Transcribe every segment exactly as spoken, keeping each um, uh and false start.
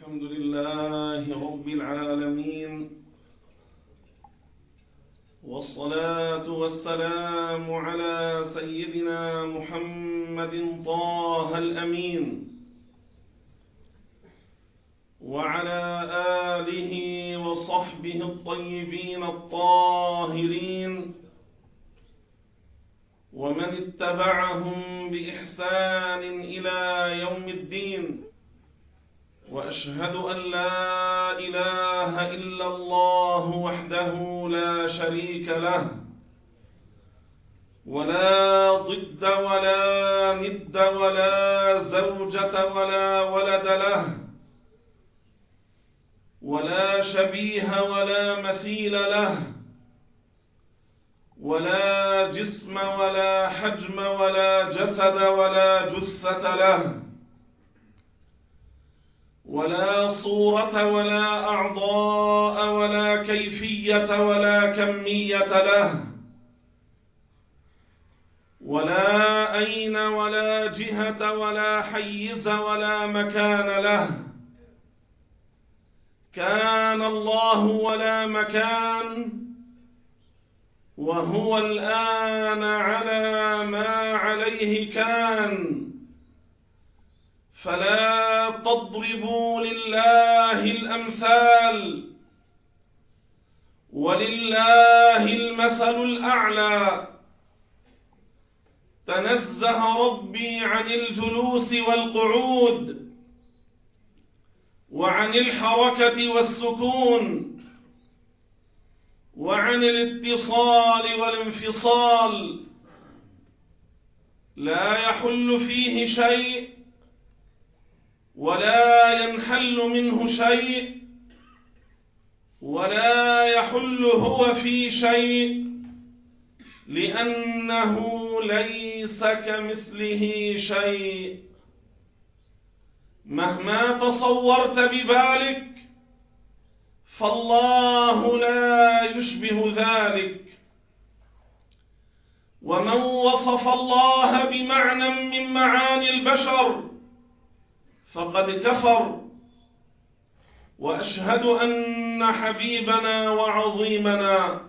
الحمد لله رب العالمين، والصلاة والسلام على سيدنا محمد طه الأمين وعلى آله وصحبه الطيبين الطاهرين ومن اتبعهم بإحسان إلى يوم الدين. وأشهد أن لا إله إلا الله وحده لا شريك له، ولا ضد ولا ند ولا زوجة ولا ولد له، ولا شبيه ولا مثيل له، ولا جسم ولا حجم ولا جسد ولا جثة له، ولا صورة ولا أعضاء ولا كيفية ولا كمية له، ولا أين ولا جهة ولا حيز ولا مكان له. كان الله ولا مكان، وهو الآن على ما عليه كان. فلا تضربوا لله الأمثال، ولله المثل الأعلى. تنزه ربي عن الجلوس والقعود، وعن الحركة والسكون، وعن الاتصال والانفصال. لا يحل فيه شيء ولا ينحل منه شيء، ولا يحل هو في شيء، لأنه ليس كمثله شيء. مهما تصورت ببالك فالله لا يشبه ذلك. ومن وصف الله بمعنى من معاني البشر فقد كفر. وأشهد أن حبيبنا وعظيمنا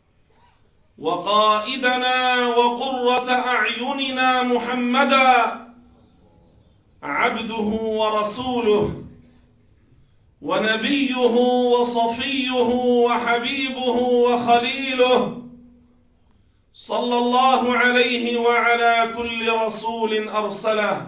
وقائدنا وقرة أعيننا محمدا عبده ورسوله ونبيه وصفيه وحبيبه وخليله، صلى الله عليه وعلى كل رسول أرسله.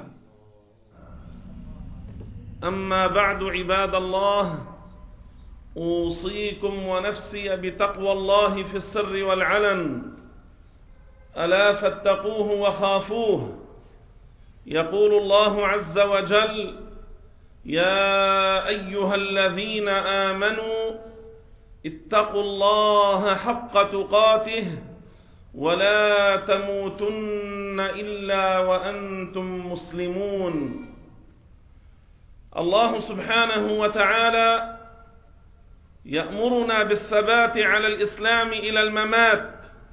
أما بعد، عباد الله، أوصيكم ونفسي بتقوى الله في السر والعلن، ألا فاتقوه وخافوه. يقول الله عز وجل: يا أيها الذين آمنوا اتقوا الله حق تقاته ولا تموتن إلا وأنتم مسلمون. الله سبحانه وتعالى يأمرنا بالثبات على الإسلام إلى الممات.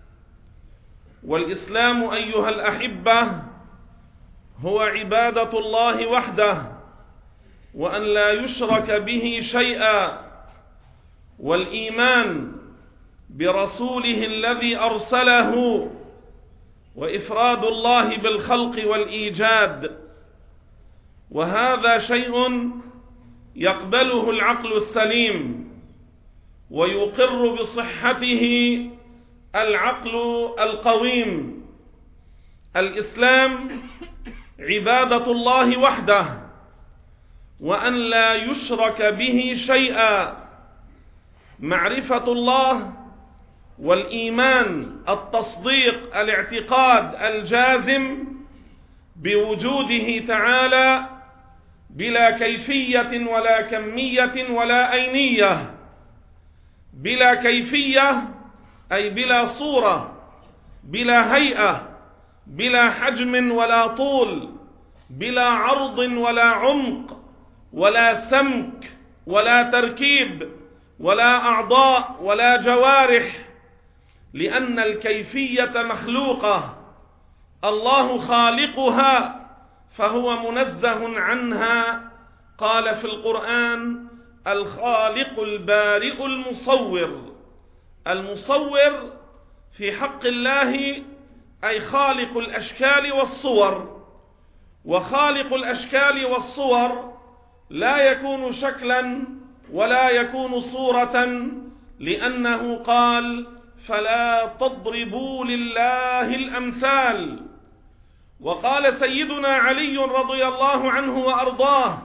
والإسلام أيها الأحبة هو عبادة الله وحده، وأن لا يشرك به شيئا، والإيمان برسوله الذي أرسله، وإفراد الله بالخلق والإيجاد. وهذا شيء يقبله العقل السليم ويقر بصحته العقل القويم. الإسلام عبادة الله وحده، وأن لا يشرك به شيئا. معرفة الله والإيمان، التصديق، الاعتقاد الجازم بوجوده تعالى بلا كيفية ولا كمية ولا أينية. بلا كيفية أي بلا صورة، بلا هيئة، بلا حجم ولا طول، بلا عرض ولا عمق، ولا سمك ولا تركيب، ولا أعضاء ولا جوارح، لأن الكيفية مخلوقة، الله خالقها فهو منزه عنها قال في القرآن: الخالق البارئ المصور. المصور في حق الله أي خالق الأشكال والصور، وخالق الأشكال والصور لا يكون شكلا ولا يكون صورة، لأنه قال: فلا تضربوا لله الأمثال. وقال سيدنا علي رضي الله عنه وأرضاه: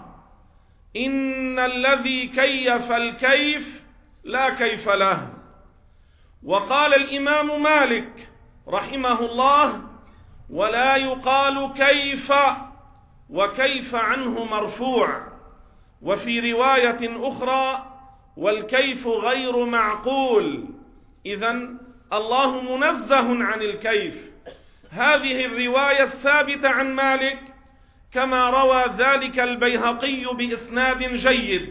إن الذي كيف الكيف لا كيف له. وقال الإمام مالك رحمه الله: ولا يقال كيف، وكيف عنه مرفوع. وفي رواية أخرى: والكيف غير معقول. إذن الله منزه عن الكيف. هذه الرواية الثابتة عن مالك كما روى ذلك البيهقي بإسناد جيد.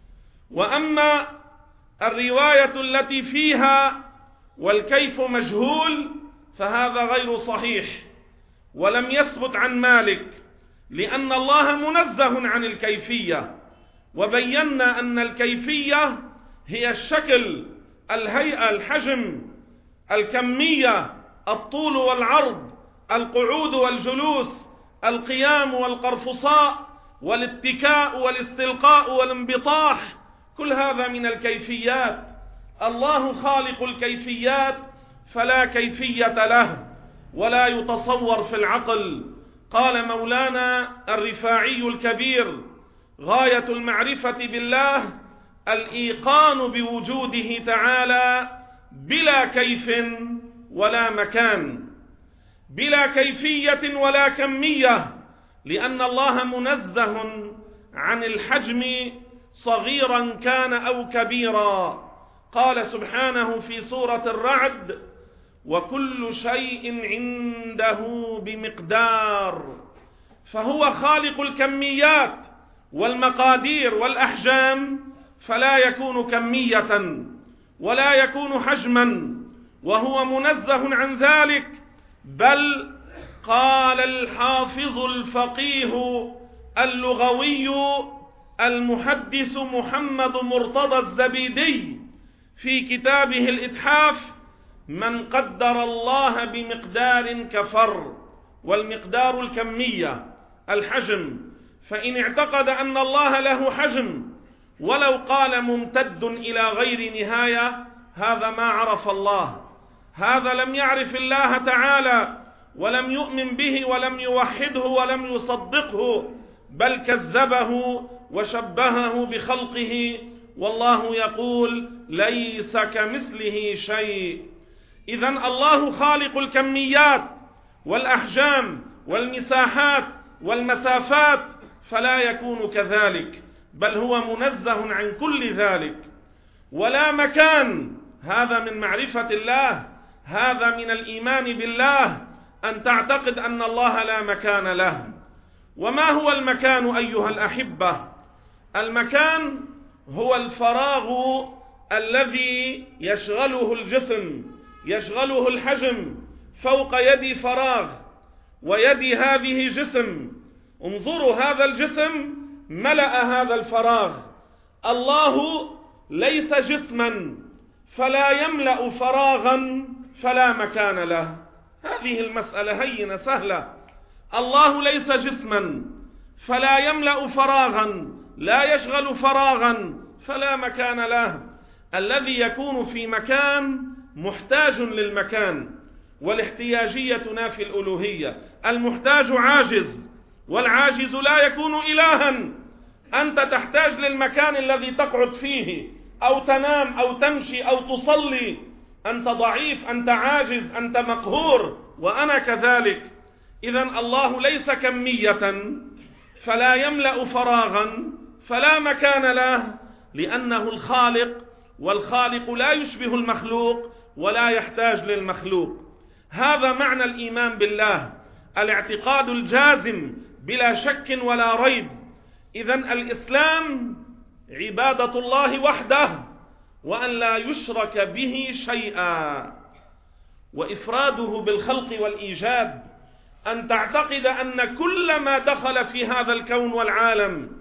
وأما الرواية التي فيها والكيف مجهول فهذا غير صحيح ولم يثبت عن مالك، لأن الله منزه عن الكيفية، وبينا أن الكيفية هي الشكل، الهيئة، الحجم، الكمية، الطول والعرض، القعود والجلوس، القيام والقرفصاء، والاتكاء والاستلقاء والانبطاح، كل هذا من الكيفيات. الله خالق الكيفيات فلا كيفية له ولا يتصور في العقل. قال مولانا الرفاعي الكبير: غاية المعرفة بالله الإيقان بوجوده تعالى بلا كيف ولا مكان، بلا كيفية ولا كمية، لأن الله منزه عن الحجم صغيرا كان أو كبيرا. قال سبحانه في سورة الرعد: وكل شيء عنده بمقدار. فهو خالق الكميات والمقادير والأحجام، فلا يكون كمية ولا يكون حجما، وهو منزه عن ذلك. بل قال الحافظ الفقيه اللغوي المحدث محمد مرتضى الزبيدي في كتابه الإتحاف: من قدر الله بمقدار كفر. والمقدار الكمية، الحجم. فإن اعتقد أن الله له حجم ولو قال ممتد إلى غير نهاية، هذا ما عرف الله، هذا لم يعرف الله تعالى، ولم يؤمن به ولم يوحده ولم يصدقه، بل كذبه وشبهه بخلقه. والله يقول: ليس كمثله شيء. إذن الله خالق الكميات والأحجام والمساحات والمسافات، فلا يكون كذلك، بل هو منزه عن كل ذلك. ولا مكان، هذا من معرفة الله، هذا من الإيمان بالله، أن تعتقد أن الله لا مكان له. وما هو المكان أيها الأحبة؟ المكان هو الفراغ الذي يشغله الجسم، يشغله الحجم. فوق يدي فراغ، ويدي هذه جسم. انظروا، هذا الجسم ملأ هذا الفراغ. الله ليس جسما فلا يملأ فراغا فلا مكان له. هذه المسألة هينة سهلة. الله ليس جسما فلا يملأ فراغا، لا يشغل فراغا، فلا مكان له. الذي يكون في مكان محتاج للمكان، والاحتياجية تنافي الألوهية. المحتاج عاجز، والعاجز لا يكون إلها. أنت تحتاج للمكان الذي تقعد فيه، أو تنام أو تمشي أو تصلي. أنت ضعيف، أنت عاجز، أنت مقهور، وأنا كذلك. إذن الله ليس كمية فلا يملأ فراغا فلا مكان له، لأنه الخالق، والخالق لا يشبه المخلوق ولا يحتاج للمخلوق. هذا معنى الإيمان بالله، الاعتقاد الجازم بلا شك ولا ريب. إذن الإسلام عبادة الله وحده، وأن لا يشرك به شيئا، وإفراده بالخلق والإيجاد. أن تعتقد أن كل ما دخل في هذا الكون والعالم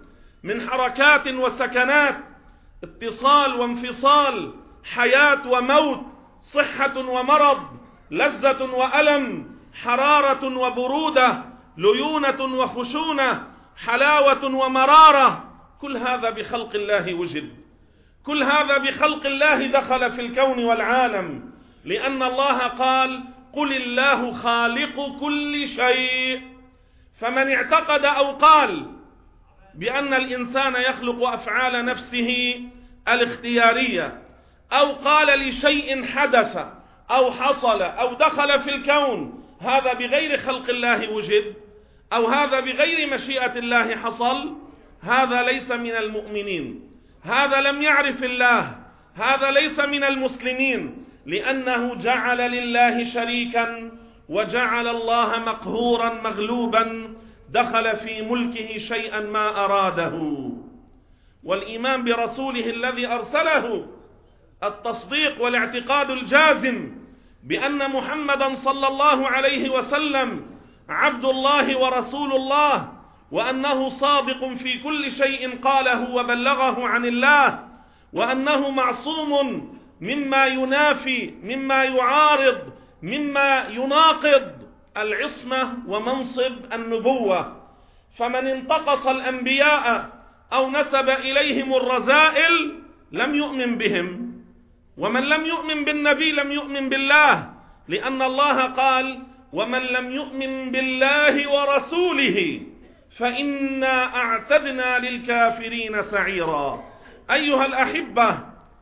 من حركات وسكنات، اتصال وانفصال، حياة وموت، صحة ومرض، لذة وألم، حرارة وبرودة، ليونة وخشونة، حلاوة ومرارة. كل هذا بخلق الله وجد، كل هذا بخلق الله دخل في الكون والعالم، لأن الله قال: قل الله خالق كل شيء. فمن اعتقد أو قال بأن الإنسان يخلق أفعال نفسه الاختيارية، أو قال لشيء حدث أو حصل أو دخل في الكون هذا بغير خلق الله وجد، أو هذا بغير مشيئة الله حصل، هذا ليس من المؤمنين، هذا لم يعرف الله، هذا ليس من المسلمين، لأنه جعل لله شريكا وجعل الله مقهورا مغلوبا، دخل في ملكه شيئا ما أراده. والإيمان برسوله الذي أرسله، التصديق والاعتقاد الجازم بأن محمدا صلى الله عليه وسلم عبد الله ورسول الله، وأنه صادق في كل شيء قاله وبلغه عن الله، وأنه معصوم مما ينافي، مما يعارض، مما يناقض العصمة ومنصب النبوة. فمن انتقص الأنبياء أو نسب إليهم الرذائل لم يؤمن بهم، ومن لم يؤمن بالنبي لم يؤمن بالله، لأن الله قال: ومن لم يؤمن بالله ورسوله فإنا أعتدنا للكافرين سعيرا. أيها الأحبة،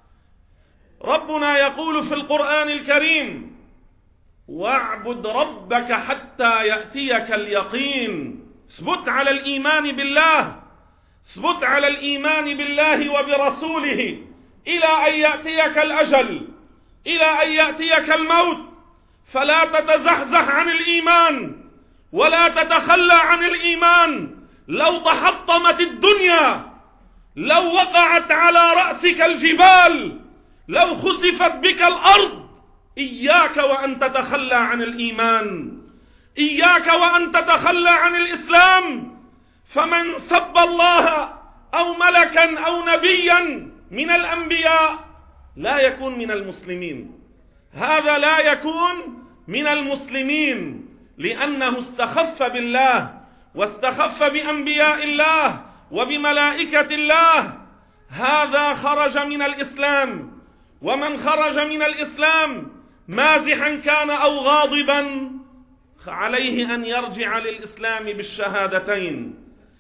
ربنا يقول في القرآن الكريم: واعبد ربك حتى يأتيك اليقين. اثبت على الإيمان بالله، اثبت على الإيمان بالله وبرسوله إلى أن يأتيك الأجل، إلى أن يأتيك الموت، فلا تتزحزح عن الإيمان ولا تتخلى عن الإيمان. لو تحطمت الدنيا، لو وقعت على رأسك الجبال، لو خسفت بك الأرض، إياك وأن تتخلى عن الإيمان، إياك وأن تتخلى عن الإسلام. فمن سب الله أو ملكا أو نبيا من الأنبياء لا يكون من المسلمين، هذا لا يكون من المسلمين، لأنه استخف بالله واستخف بأنبياء الله وبملائكة الله، هذا خرج من الإسلام. ومن خرج من الإسلام مازحا كان أو غاضبا عليه أن يرجع للإسلام بالشهادتين،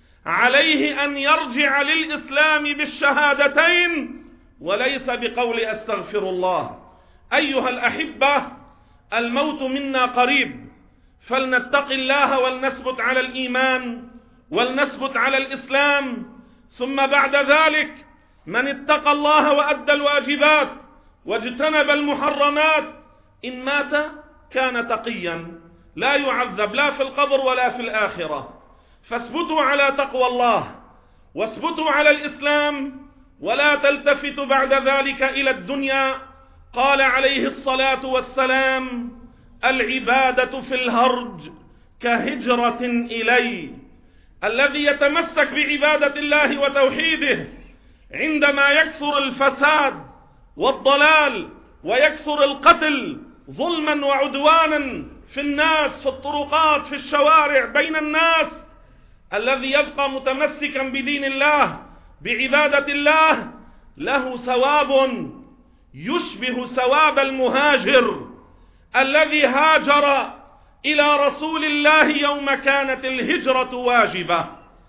عليه أن يرجع للإسلام بالشهادتين، وليس بقول أستغفر الله. أيها الأحبة، الموت منا قريب، فلنتق الله ولنثبت على الإيمان ولنثبت على الإسلام. ثم بعد ذلك من اتقى الله وأدى الواجبات واجتنب المحرمات إن مات كان تقيا، لا يعذب لا في القبر ولا في الآخرة. فاثبتوا على تقوى الله واثبتوا على الإسلام، ولا تلتفتوا بعد ذلك إلى الدنيا. قال عليه الصلاة والسلام: العبادة في الهرج كهجرة إلي. الذي يتمسك بعبادة الله وتوحيده عندما يكثر الفساد والضلال ويكثر القتل ظلما وعدوانا في الناس، في الطرقات، في الشوارع، بين الناس، الذي يبقى متمسكا بدين الله بعبادة الله له ثواب يشبه ثواب المهاجر الذي هاجر إلى رسول الله يوم كانت الهجرة واجبة،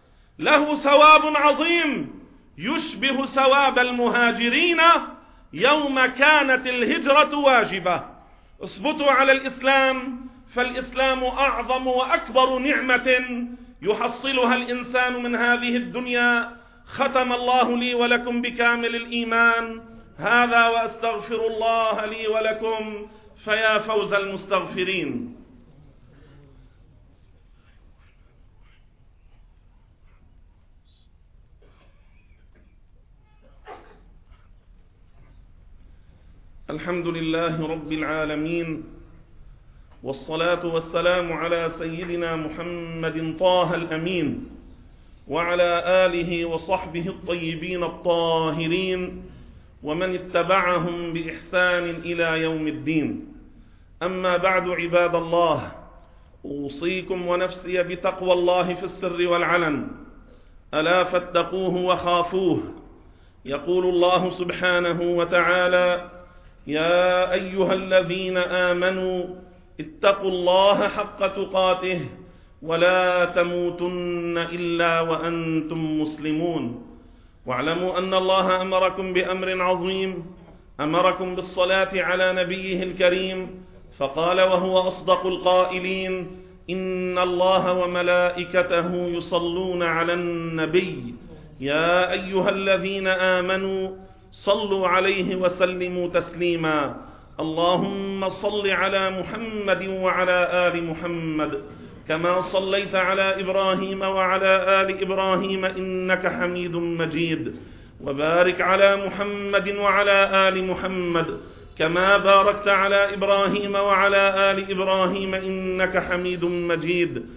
له ثواب عظيم يشبه ثواب المهاجرين يوم كانت الهجرة واجبة. اثبتوا على الإسلام، فالإسلام أعظم وأكبر نعمة يحصلها الإنسان من هذه الدنيا. ختم الله لي ولكم بكامل الإيمان. هذا وأستغفر الله لي ولكم، فيا فوز المستغفرين. الحمد لله رب العالمين، والصلاة والسلام على سيدنا محمد طه الأمين وعلى آله وصحبه الطيبين الطاهرين ومن اتبعهم بإحسان إلى يوم الدين. أما بعد، عباد الله، أوصيكم ونفسي بتقوى الله في السر والعلن، ألا فاتقوه وخافوه. يقول الله سبحانه وتعالى: يا أيها الذين آمنوا اتقوا الله حق تقاته ولا تموتن إلا وأنتم مسلمون. واعلموا أن الله أمركم بأمر عظيم، أمركم بالصلاة على نبيه الكريم، فقال وهو أصدق القائلين: إن الله وملائكته يصلون على النبي يا أيها الذين آمنوا صلوا عليه وسلموا تسليما. اللهم صل على محمد وعلى آل محمد كما صليت على إبراهيم وعلى آل إبراهيم إنك حميد مجيد، وبارك على محمد وعلى آل محمد كما باركت على إبراهيم وعلى آل إبراهيم إنك حميد مجيد.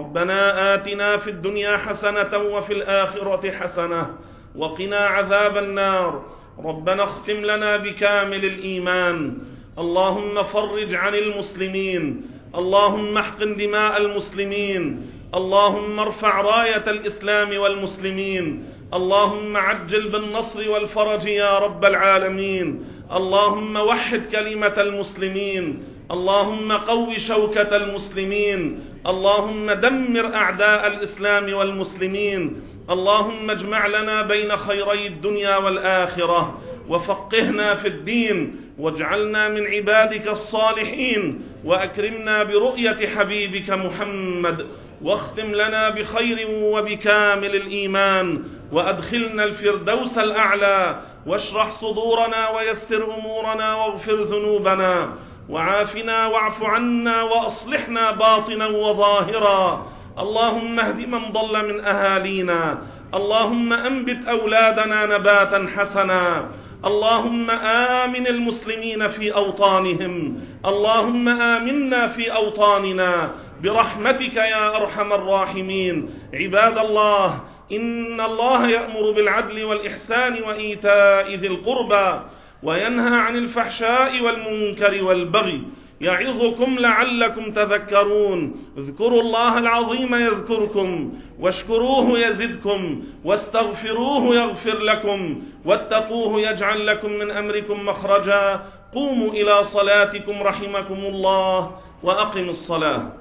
ربنا آتنا في الدنيا حسنة وفي الآخرة حسنة وقنا عذاب النار. ربنا اختم لنا بكامل الإيمان. اللهم فرج عن المسلمين، اللهم احقن دماء المسلمين، اللهم ارفع راية الإسلام والمسلمين، اللهم عجل بالنصر والفرج يا رب العالمين. اللهم وحد كلمة المسلمين، اللهم قو شوكة المسلمين، اللهم دمر أعداء الإسلام والمسلمين. اللهم اجمع لنا بين خيري الدنيا والآخرة، وفقهنا في الدين، واجعلنا من عبادك الصالحين، وأكرمنا برؤية حبيبك محمد، واختم لنا بخير وبكامل الإيمان، وأدخلنا الفردوس الأعلى، واشرح صدورنا ويسر أمورنا واغفر ذنوبنا، وعافنا واعف عنا وأصلحنا باطنا وظاهرا. اللهم اهد من ضل من أهالينا، اللهم أنبت أولادنا نباتا حسنا، اللهم آمن المسلمين في أوطانهم، اللهم آمنا في أوطاننا برحمتك يا أرحم الراحمين. عباد الله، إن الله يأمر بالعدل والإحسان وإيتاء ذي القربى وينهى عن الفحشاء والمنكر والبغي، يعظكم لعلكم تذكرون. اذكروا الله العظيم يذكركم، واشكروه يزدكم، واستغفروه يغفر لكم، واتقوه يجعل لكم من أمركم مخرجا. قوموا إلى صلاتكم رحمكم الله، وأقم الصلاة.